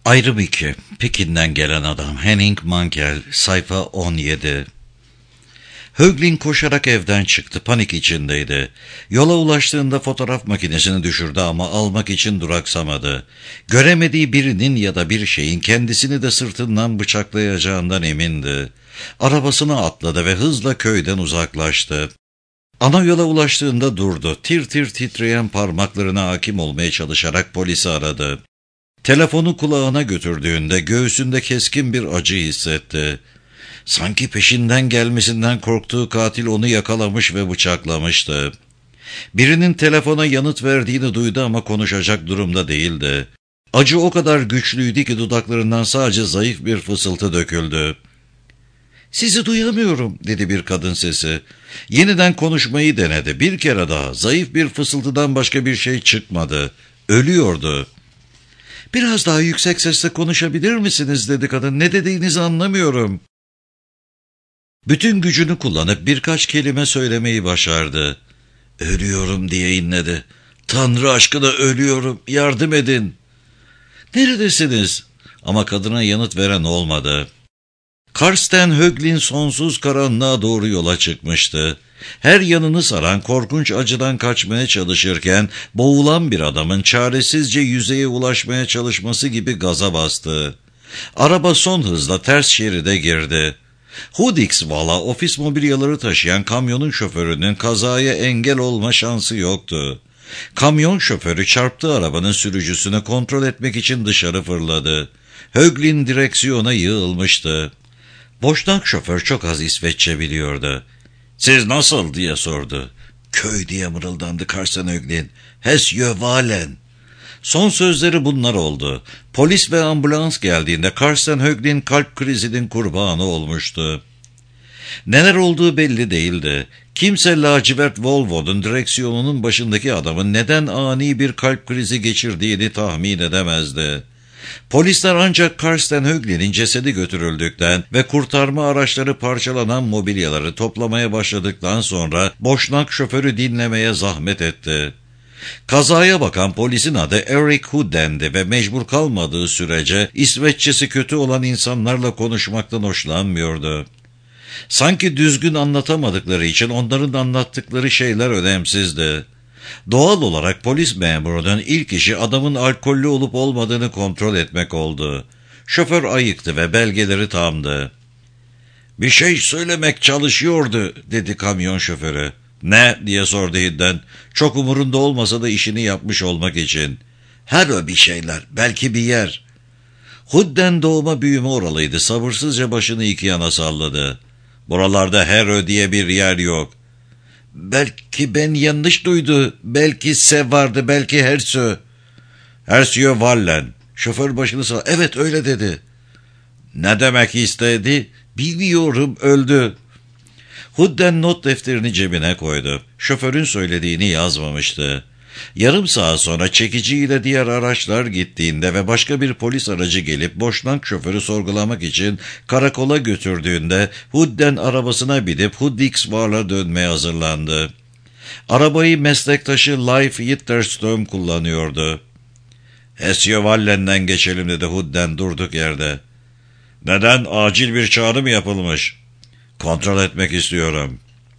Ayrım 2. Pekin'den gelen adam. Henning Mankell. Sayfa 17. Höglin koşarak evden çıktı. Panik içindeydi. Yola ulaştığında fotoğraf makinesini düşürdü ama almak için duraksamadı. Göremediği birinin ya da bir şeyin kendisini de sırtından bıçaklayacağından emindi. Arabasına atladı ve hızla köyden uzaklaştı. Ana yola ulaştığında durdu. Tir tir titreyen parmaklarına hakim olmaya çalışarak polisi aradı. Telefonu kulağına götürdüğünde göğsünde keskin bir acı hissetti. Sanki peşinden gelmesinden korktuğu katil onu yakalamış ve bıçaklamıştı. Birinin telefona yanıt verdiğini duydu ama konuşacak durumda değildi. Acı o kadar güçlüydü ki dudaklarından sadece zayıf bir fısıltı döküldü. "Sizi duyamıyorum," dedi bir kadın sesi. Yeniden konuşmayı denedi. Bir kere daha. Zayıf bir fısıltıdan başka bir şey çıkmadı. Ölüyordu. "Biraz daha yüksek sesle konuşabilir misiniz?" dedi kadın. "Ne dediğinizi anlamıyorum." Bütün gücünü kullanıp birkaç kelime söylemeyi başardı. "Ölüyorum," diye inledi. "Tanrı aşkına ölüyorum. Yardım edin." "Neredesiniz?" Ama kadına yanıt veren olmadı. Karsten Höglin sonsuz karanlığa doğru yola çıkmıştı. Her yanını saran korkunç acıdan kaçmaya çalışırken boğulan bir adamın çaresizce yüzeye ulaşmaya çalışması gibi gaza bastı. Araba son hızla ters şeride girdi. Hudiksvall'a ofis mobilyaları taşıyan kamyonun şoförünün kazaya engel olma şansı yoktu. Kamyon şoförü çarptığı arabanın sürücüsünü kontrol etmek için dışarı fırladı. Höglin direksiyona yığılmıştı. Boşnak şoför çok az İsveççe biliyordu. "Siz nasıl?" diye sordu. "Köy," diye mırıldandı Karsten Höglin. "Hesjövalen." Son sözleri bunlar oldu. Polis ve ambulans geldiğinde Karsten Höglin kalp krizinin kurbanı olmuştu. Neler olduğu belli değildi. Kimse lacivert Volvo'nun direksiyonunun başındaki adamın neden ani bir kalp krizi geçirdiğini tahmin edemezdi. Polisler ancak Karsten Höglin'in cesedi götürüldükten ve kurtarma araçları parçalanan mobilyaları toplamaya başladıktan sonra boşnak şoförü dinlemeye zahmet etti. Kazaya bakan polisin adı Erik Hudden'di ve mecbur kalmadığı sürece İsveççesi kötü olan insanlarla konuşmaktan hoşlanmıyordu. Sanki düzgün anlatamadıkları için onların anlattıkları şeyler önemsizdi. Doğal olarak polis memurunun ilk işi adamın alkollü olup olmadığını kontrol etmek oldu. Şoför ayıktı ve belgeleri tamdı. "Bir şey söylemek çalışıyordu," dedi kamyon şoförü. "Ne?" diye sordu Hidden. Çok umurunda olmasa da işini yapmış olmak için. "Her bir şeyler, belki bir yer." Hudden doğma büyüme oralıydı. Sabırsızca başını iki yana salladı. "Buralarda Herö diye bir yer yok." "Belki ben yanlış duydu. Belki Se vardı, belki Hersö." "Hersjövallen." Şoför başını salladı. "Evet, öyle dedi." "Ne demek istedi?" "Bilmiyorum, öldü." Hudden not defterini cebine koydu. Şoförün söylediğini yazmamıştı. Yarım saat sonra çekiciyle diğer araçlar gittiğinde ve başka bir polis aracı gelip boşnak şoförü sorgulamak için karakola götürdüğünde Hudden arabasına binip Hudiksvall'a dönmeye hazırlandı. Arabayı meslektaşı Leif Ytterström kullanıyordu. "Hesjövallen'den geçelim," dedi Hudden durduk yerde. "Neden? Acil bir çağrı mı yapılmış?" "Kontrol etmek istiyorum."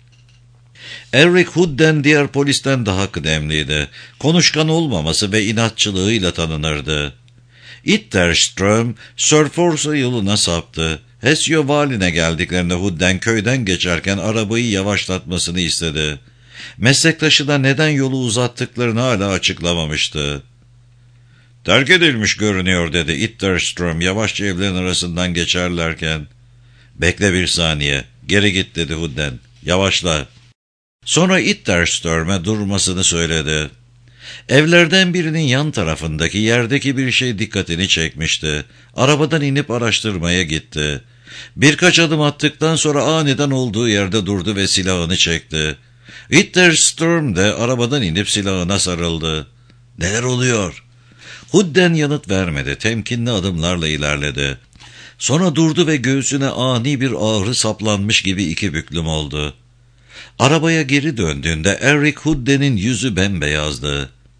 Erik Hudden diğer polisten daha kıdemliydi. Konuşkan olmaması ve inatçılığıyla tanınırdı. Ytterström, Sörforsa yoluna saptı. Hesjövallen'e geldiklerinde Hudden köyden geçerken arabayı yavaşlatmasını istedi. Meslektaşı da neden yolu uzattıklarını hala açıklamamıştı. "Terk edilmiş görünüyor," dedi Ytterström yavaşça evlerin arasından geçerlerken. "Bekle bir saniye. Geri git," dedi Hudden. "Yavaşla." Sonra Ytterström'e durmasını söyledi. Evlerden birinin yan tarafındaki yerdeki bir şey dikkatini çekmişti. Arabadan inip araştırmaya gitti. Birkaç adım attıktan sonra aniden olduğu yerde durdu ve silahını çekti. Ytterström de arabadan inip silahına sarıldı. "Neler oluyor?" Hudden yanıt vermedi. Temkinli adımlarla ilerledi. Sonra durdu ve göğsüne ani bir ağrı saplanmış gibi iki büklüm oldu. Arabaya geri döndüğünde Erik Hudden'in yüzü bembeyazdı.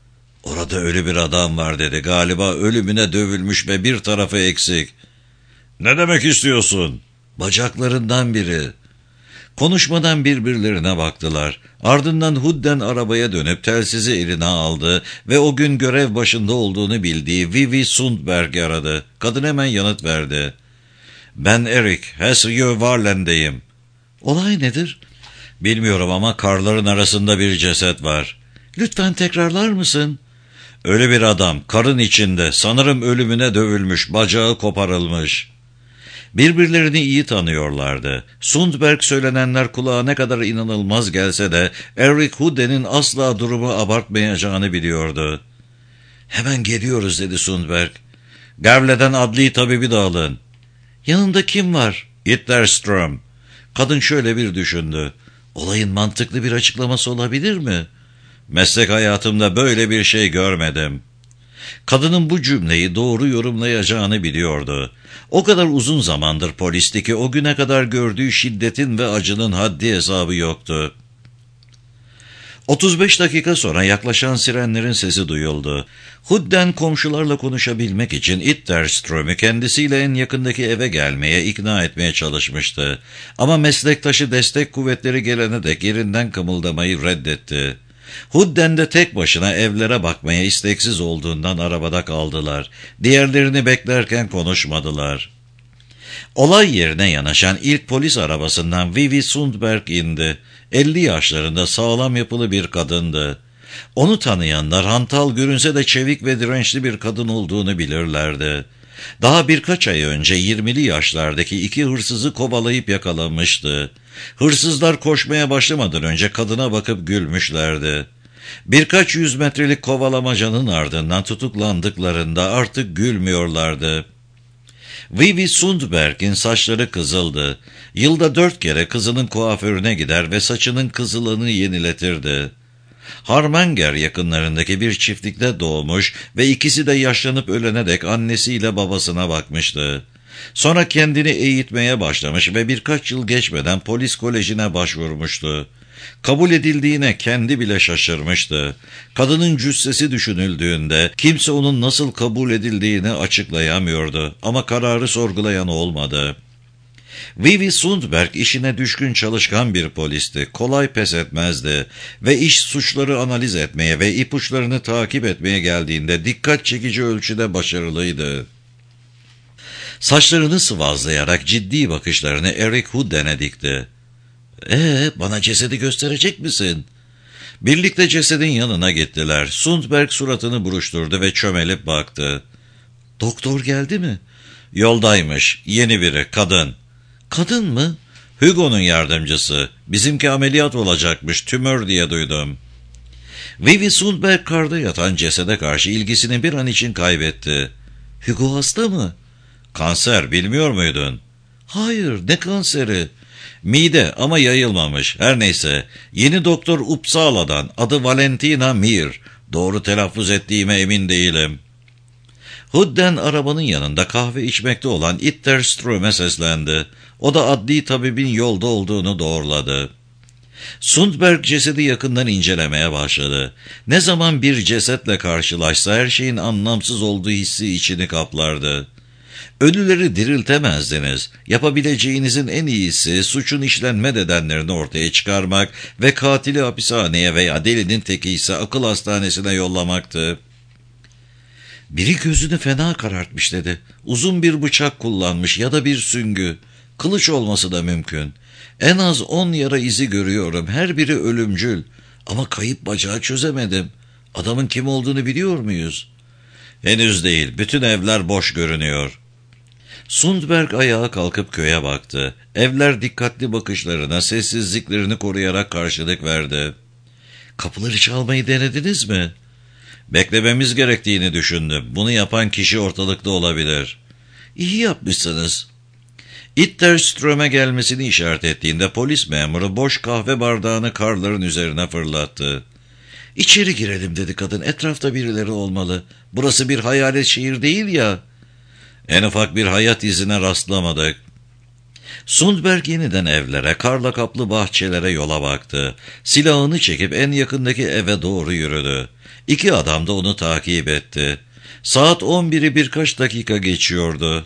Orada ölü bir adam var dedi. Galiba ölümüne dövülmüş ve bir tarafı eksik. Ne demek istiyorsun? Bacaklarından biri. Konuşmadan birbirlerine baktılar. Ardından Hudden arabaya dönüp telsizi eline aldı ve o gün görev başında olduğunu bildiği Vivi Sundberg'i aradı. Kadın hemen yanıt verdi. Ben Eric, Hesjevarlen'deyim. Olay nedir? Bilmiyorum ama karların arasında bir ceset var. Lütfen tekrarlar mısın? Ölü bir adam, karın içinde, sanırım ölümüne dövülmüş, bacağı koparılmış. Birbirlerini iyi tanıyorlardı. Sundberg söylenenler kulağa ne kadar inanılmaz gelse de Eric Hudden'in asla durumu abartmayacağını biliyordu. Hemen geliyoruz dedi Sundberg. Gavle'den adli tabibi de alın. Yanında kim var? Hitlerström. Kadın şöyle bir düşündü. Olayın mantıklı bir açıklaması olabilir mi? Meslek hayatımda böyle bir şey görmedim. Kadının bu cümleyi doğru yorumlayacağını biliyordu. O kadar uzun zamandır polisti ki o güne kadar gördüğü şiddetin ve acının haddi hesabı yoktu. 35 dakika sonra yaklaşan sirenlerin sesi duyuldu. Hudden komşularla konuşabilmek için Hitlerström'ü kendisiyle en yakındaki eve gelmeye ikna etmeye çalışmıştı. Ama meslektaşı destek kuvvetleri gelene dek yerinden kımıldamayı reddetti. Hudden de tek başına evlere bakmaya isteksiz olduğundan arabada kaldılar. Diğerlerini beklerken konuşmadılar. Olay yerine yanaşan ilk polis arabasından Vivi Sundberg indi. 50 yaşlarında sağlam yapılı bir kadındı. Onu tanıyanlar hantal görünse de çevik ve dirençli bir kadın olduğunu bilirlerdi. Daha birkaç ay önce 20'li yaşlardaki iki hırsızı kovalayıp yakalamıştı. Hırsızlar koşmaya başlamadan önce kadına bakıp gülmüşlerdi. Birkaç 100 metrelik kovalamacanın ardından tutuklandıklarında artık gülmüyorlardı. Vivi Sundberg'in saçları kızıldı. Yılda 4 kere kızının kuaförüne gider ve saçının kızılığını yeniletirdi. Harmanger yakınlarındaki bir çiftlikte doğmuş ve ikisi de yaşlanıp ölene dek annesiyle babasına bakmıştı. Sonra kendini eğitmeye başlamış ve birkaç yıl geçmeden polis kolejine başvurmuştu. Kabul edildiğine kendi bile şaşırmıştı. Kadının cüssesi düşünüldüğünde kimse onun nasıl kabul edildiğini açıklayamıyordu ama kararı sorgulayan olmadı. Vivi Sundberg işine düşkün çalışkan bir polisti, kolay pes etmezdi ve iş suçları analiz etmeye ve ipuçlarını takip etmeye geldiğinde dikkat çekici ölçüde başarılıydı. Saçlarını sıvazlayarak ciddi bakışlarını Eric Hudden'e dikti. Bana cesedi gösterecek misin? Birlikte cesedin yanına gittiler. Sundberg suratını buruşturdu ve çömelip baktı. Doktor geldi mi? Yoldaymış. Yeni biri, kadın. Kadın mı? Hugo'nun yardımcısı. Bizimki ameliyat olacakmış, tümör diye duydum. Vivi Sundberg karda yatan cesede karşı ilgisini bir an için kaybetti. Hugo hasta mı? Kanser, bilmiyor muydun? Hayır, ne kanseri? Mide ama yayılmamış. Her neyse, yeni doktor Uppsala'dan, adı Valentina Mir. Doğru telaffuz ettiğime emin değilim. Hudden arabanın yanında kahve içmekte olan Hitlerström'e seslendi. O da adli tabibin yolda olduğunu doğruladı. Sundberg cesedi yakından incelemeye başladı. Ne zaman bir cesetle karşılaşsa her şeyin anlamsız olduğu hissi içini kaplardı. Ölüleri diriltemezdiniz. Yapabileceğinizin en iyisi suçun işlenme nedenlerini ortaya çıkarmak ve katili hapishaneye veya delinin teki ise akıl hastanesine yollamaktı. Biri gözünü fena karartmış dedi. Uzun bir bıçak kullanmış ya da bir süngü. Kılıç olması da mümkün. En az 10 yara izi görüyorum. Her biri ölümcül. Ama kayıp bacağı çözemedim. Adamın kim olduğunu biliyor muyuz? Henüz değil. Bütün evler boş görünüyor. Sundberg ayağa kalkıp köye baktı. Evler dikkatli bakışlarına, sessizliklerini koruyarak karşılık verdi. Kapıları çalmayı denediniz mi? Beklememiz gerektiğini düşündüm. Bunu yapan kişi ortalıkta olabilir. İyi yapmışsınız. Hitlerström'e gelmesini işaret ettiğinde polis memuru boş kahve bardağını karların üzerine fırlattı. İçeri girelim dedi kadın. Etrafta birileri olmalı. Burası bir hayalet şehir değil ya. En ufak bir hayat izine rastlamadık. Sundberg yeniden evlere, karla kaplı bahçelere yola baktı. Silahını çekip en yakındaki eve doğru yürüdü. 2 adam da onu takip etti. Saat 11'i birkaç dakika geçiyordu.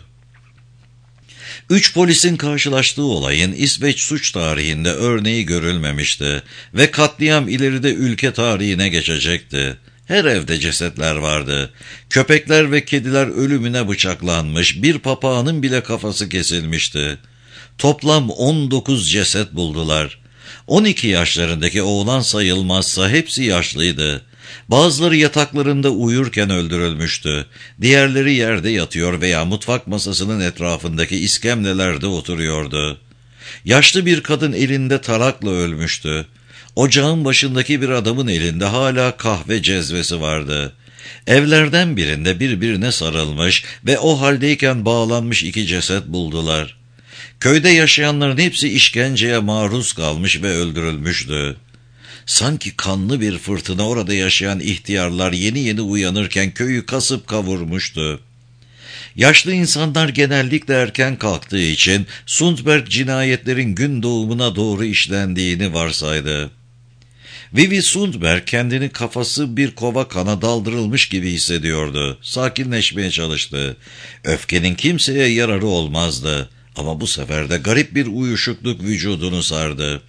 3 polisin karşılaştığı olayın İsveç suç tarihinde örneği görülmemişti ve katliam ileride ülke tarihine geçecekti. Her evde cesetler vardı. Köpekler ve kediler ölümüne bıçaklanmış, bir papağanın bile kafası kesilmişti. Toplam 19 ceset buldular. 12 yaşlarındaki oğlan sayılmazsa hepsi yaşlıydı. Bazıları yataklarında uyurken öldürülmüştü. Diğerleri yerde yatıyor veya mutfak masasının etrafındaki iskemlelerde oturuyordu. Yaşlı bir kadın elinde tarakla ölmüştü. Ocağın başındaki bir adamın elinde hala kahve cezvesi vardı. Evlerden birinde birbirine sarılmış ve o haldeyken bağlanmış 2 ceset buldular. Köyde yaşayanların hepsi işkenceye maruz kalmış ve öldürülmüştü. Sanki kanlı bir fırtına orada yaşayan ihtiyarlar yeni yeni uyanırken köyü kasıp kavurmuştu. Yaşlı insanlar genellikle erken kalktığı için Sundberg cinayetlerin gün doğumuna doğru işlendiğini varsaydı. Vivi Sundberg kendini kafası bir kova kana daldırılmış gibi hissediyordu. Sakinleşmeye çalıştı. Öfkenin kimseye yararı olmazdı. Ama bu sefer de garip bir uyuşukluk vücudunu sardı.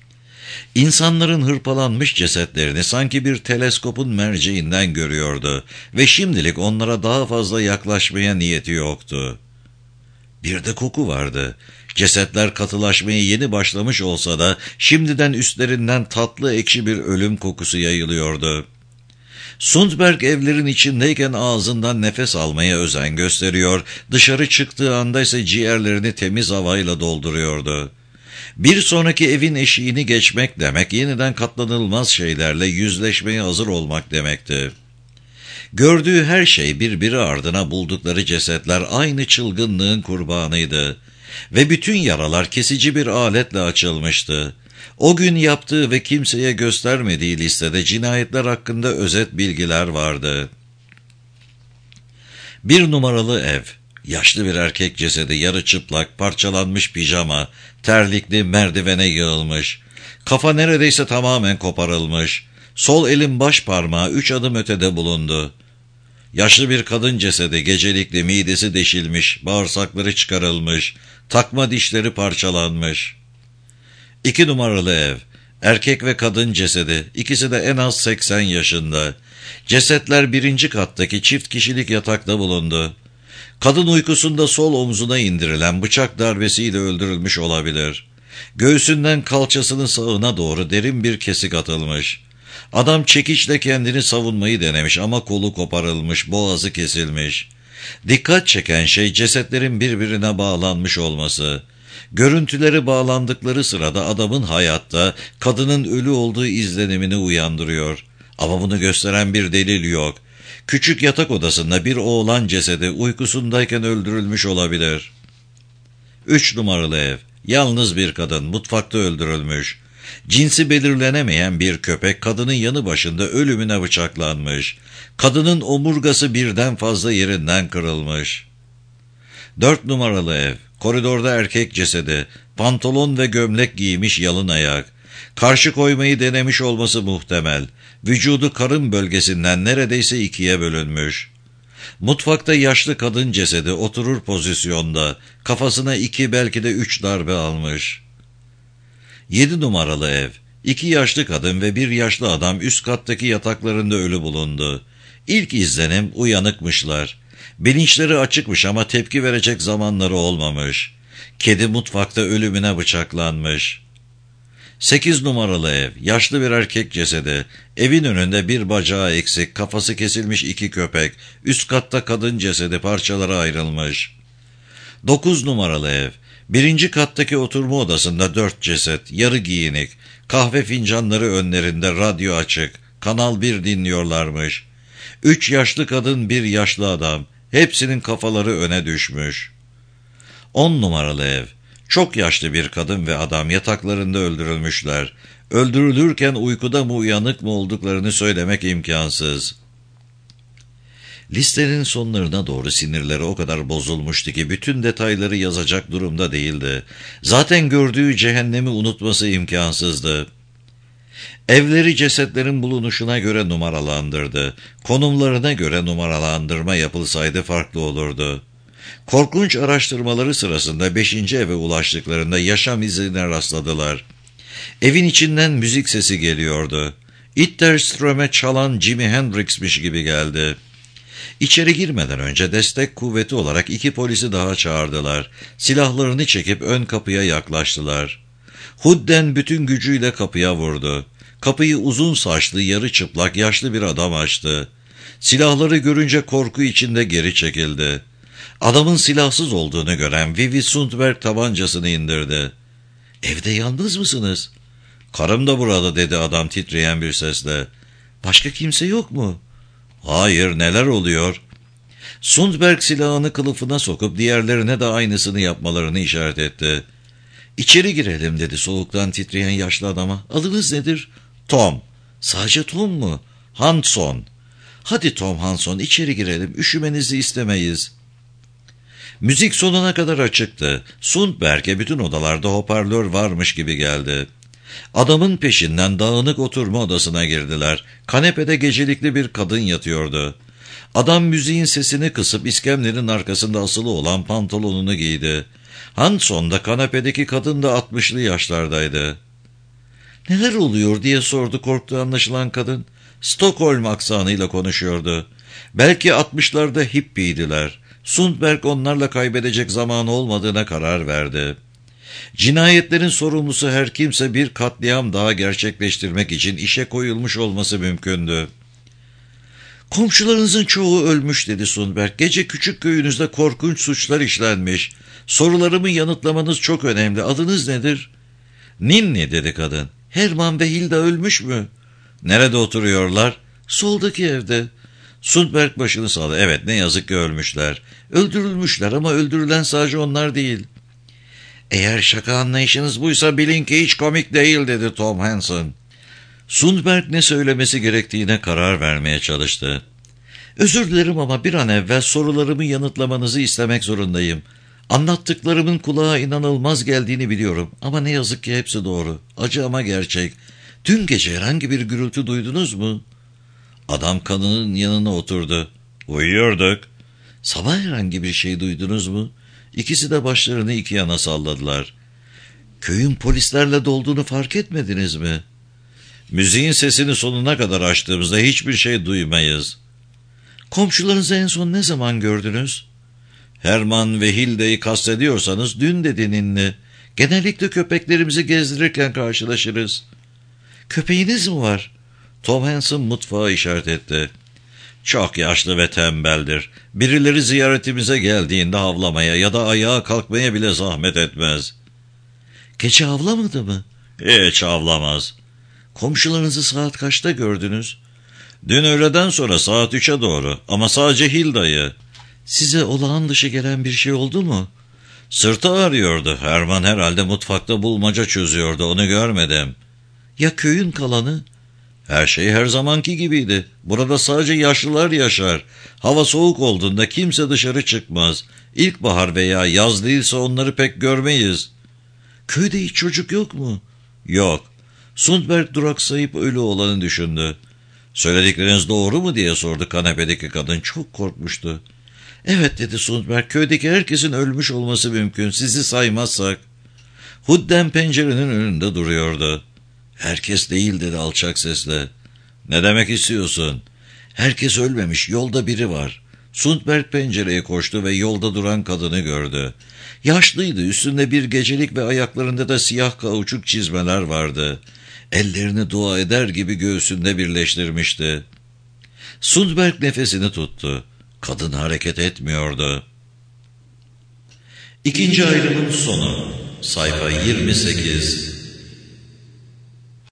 İnsanların hırpalanmış cesetlerini sanki bir teleskopun merceğinden görüyordu ve şimdilik onlara daha fazla yaklaşmaya niyeti yoktu. Bir de koku vardı. Cesetler katılaşmaya yeni başlamış olsa da şimdiden üstlerinden tatlı ekşi bir ölüm kokusu yayılıyordu. Sundberg evlerin içindeyken ağzından nefes almaya özen gösteriyor, dışarı çıktığı anda ise ciğerlerini temiz havayla dolduruyordu. Bir sonraki evin eşiğini geçmek demek, yeniden katlanılmaz şeylerle yüzleşmeye hazır olmak demekti. Gördüğü her şey birbiri ardına buldukları cesetler aynı çılgınlığın kurbanıydı. Ve bütün yaralar kesici bir aletle açılmıştı. O gün yaptığı ve kimseye göstermediği listede cinayetler hakkında özet bilgiler vardı. 1 numaralı ev. Yaşlı bir erkek cesedi, yarı çıplak, parçalanmış pijama, terlikli, merdivene yığılmış. Kafa neredeyse tamamen koparılmış. Sol elin baş parmağı 3 adım ötede bulundu. Yaşlı bir kadın cesedi, gecelikli, midesi deşilmiş, bağırsakları çıkarılmış, takma dişleri parçalanmış. 2 numaralı ev. Erkek ve kadın cesedi, ikisi de en az 80 yaşında. Cesetler 1. kattaki çift kişilik yatakta bulundu. Kadın uykusunda sol omzuna indirilen bıçak darbesiyle öldürülmüş olabilir. Göğsünden kalçasının sağına doğru derin bir kesik atılmış. Adam çekiçle kendini savunmayı denemiş ama kolu koparılmış, boğazı kesilmiş. Dikkat çeken şey cesetlerin birbirine bağlanmış olması. Görüntüleri bağlandıkları sırada adamın hayatta, kadının ölü olduğu izlenimini uyandırıyor. Ama bunu gösteren bir delil yok. Küçük yatak odasında bir oğlan cesedi uykusundayken öldürülmüş olabilir. 3 numaralı ev. Yalnız bir kadın mutfakta öldürülmüş. Cinsi belirlenemeyen bir köpek kadının yanı başında ölümüne bıçaklanmış. Kadının omurgası birden fazla yerinden kırılmış. 4 numaralı ev. Koridorda erkek cesedi. Pantolon ve gömlek giymiş, yalın ayak. Karşı koymayı denemiş olması muhtemel. Vücudu karın bölgesinden neredeyse 2'ye bölünmüş. Mutfakta yaşlı kadın cesedi oturur pozisyonda. Kafasına 2 belki de 3 darbe almış. 7 numaralı ev. 2 yaşlı kadın ve 1 yaşlı adam üst kattaki yataklarında ölü bulundu. İlk izlenim uyanıkmışlar. Bilinçleri açıkmış ama tepki verecek zamanları olmamış. Kedi mutfakta ölümüne bıçaklanmış. 8 numaralı ev. Yaşlı bir erkek cesedi. Evin önünde bir bacağı eksik, kafası kesilmiş 2 köpek. Üst katta kadın cesedi, parçalara ayrılmış. 9 numaralı ev. 1. kattaki oturma odasında 4 ceset, yarı giyinik. Kahve fincanları önlerinde, radyo açık. Kanal 1 dinliyorlarmış. 3 yaşlı kadın, 1 yaşlı adam. Hepsinin kafaları öne düşmüş. 10 numaralı ev. Çok yaşlı bir kadın ve adam yataklarında öldürülmüşler. Öldürülürken uykuda mı uyanık mı olduklarını söylemek imkansız. Listenin sonlarına doğru sinirleri o kadar bozulmuştu ki bütün detayları yazacak durumda değildi. Zaten gördüğü cehennemi unutması imkansızdı. Evleri cesetlerin bulunuşuna göre numaralandırdı. Konumlarına göre numaralandırma yapılsaydı farklı olurdu. Korkunç araştırmaları sırasında 5. eve ulaştıklarında yaşam izine rastladılar. Evin içinden müzik sesi geliyordu. Itterström'e çalan Jimi Hendrix'miş gibi geldi. İçeri girmeden önce destek kuvveti olarak 2 polisi daha çağırdılar. Silahlarını çekip ön kapıya yaklaştılar. Hudden bütün gücüyle kapıya vurdu. Kapıyı uzun saçlı, yarı çıplak, yaşlı bir adam açtı. Silahları görünce korku içinde geri çekildi. Adamın silahsız olduğunu gören Vivi Sundberg tabancasını indirdi. "Evde yalnız mısınız?" "Karım da burada," dedi adam titreyen bir sesle. "Başka kimse yok mu?" "Hayır, neler oluyor?" Sundberg silahını kılıfına sokup diğerlerine de aynısını yapmalarını işaret etti. "İçeri girelim," dedi soğuktan titreyen yaşlı adama. "Adınız nedir?" "Tom." "Sadece Tom mu?" "Hanson." "Hadi Tom Hanson, içeri girelim, üşümenizi istemeyiz." Müzik sonuna kadar açıktı. Sundberg'e bütün odalarda hoparlör varmış gibi geldi. Adamın peşinden dağınık oturma odasına girdiler. Kanepede gecelikli bir kadın yatıyordu. Adam müziğin sesini kısıp iskemlenin arkasında asılı olan pantolonunu giydi. Hanson da kanepedeki kadın da 60'lı yaşlardaydı. "Neler oluyor?" diye sordu korktuğu anlaşılan kadın. Stockholm aksanıyla konuşuyordu. Belki 60'larda hippiydiler. Sundberg onlarla kaybedecek zamanı olmadığına karar verdi. Cinayetlerin sorumlusu her kimse bir katliam daha gerçekleştirmek için işe koyulmuş olması mümkündü. "Komşularınızın çoğu ölmüş," dedi Sundberg. "Gece küçük köyünüzde korkunç suçlar işlenmiş. Sorularımı yanıtlamanız çok önemli. Adınız nedir?" "Ninni," dedi kadın. "Herman ve Hilda ölmüş mü?" "Nerede oturuyorlar?" "Soldaki evde." Sundberg başını salladı. "Evet, ne yazık ki ölmüşler." "Öldürülmüşler ama öldürülen sadece onlar değil." "Eğer şaka anlayışınız buysa bilin ki hiç komik değil," dedi Tom Hanson. Sundberg ne söylemesi gerektiğine karar vermeye çalıştı. "Özür dilerim ama bir an evvel sorularımı yanıtlamanızı istemek zorundayım. Anlattıklarımın kulağa inanılmaz geldiğini biliyorum ama ne yazık ki hepsi doğru. Acı ama gerçek. Dün gece herhangi bir gürültü duydunuz mu?" Adam kadının yanına oturdu. "Uyuyorduk." "Sabah herhangi bir şey duydunuz mu?" İkisi de başlarını iki yana salladılar. "Köyün polislerle dolduğunu fark etmediniz mi?" "Müziğin sesini sonuna kadar açtığımızda hiçbir şey duymayız." "Komşularınızı en son ne zaman gördünüz?" "Herman ve Hilda'yı kastediyorsanız dün," dedi Ninni. "Genellikle köpeklerimizi gezdirirken karşılaşırız." "Köpeğiniz mi var?" Tom Hanson mutfağa işaret etti. "Çok yaşlı ve tembeldir. Birileri ziyaretimize geldiğinde havlamaya ya da ayağa kalkmaya bile zahmet etmez." "Gece havlamadı mı?" "Hiç havlamaz." "Komşularınızı saat kaçta gördünüz?" "Dün öğleden sonra saat 3'e doğru ama sadece Hilda'yı." "Size olağan dışı gelen bir şey oldu mu?" "Sırtı ağrıyordu. Herman herhalde mutfakta bulmaca çözüyordu. Onu görmedim." "Ya köyün kalanı?" "Her şey her zamanki gibiydi. Burada sadece yaşlılar yaşar. Hava soğuk olduğunda kimse dışarı çıkmaz. İlkbahar veya yaz değilse onları pek görmeyiz." "Köyde hiç çocuk yok mu?" "Yok." Sundberg duraksayıp ölü olanı düşündü. "Söyledikleriniz doğru mu?" diye sordu kanepedeki kadın. Çok korkmuştu. "Evet," dedi Sundberg. "Köydeki herkesin ölmüş olması mümkün. Sizi saymazsak." Hudden pencerenin önünde duruyordu. "Herkes değil," dedi alçak sesle. "Ne demek istiyorsun?" "Herkes ölmemiş. Yolda biri var." Sundberg pencereye koştu ve yolda duran kadını gördü. Yaşlıydı. Üstünde bir gecelik ve ayaklarında da siyah kauçuk çizmeler vardı. Ellerini dua eder gibi göğsünde birleştirmişti. Sundberg nefesini tuttu. Kadın hareket etmiyordu. İkinci ayrımın sonu. Sayfa 28.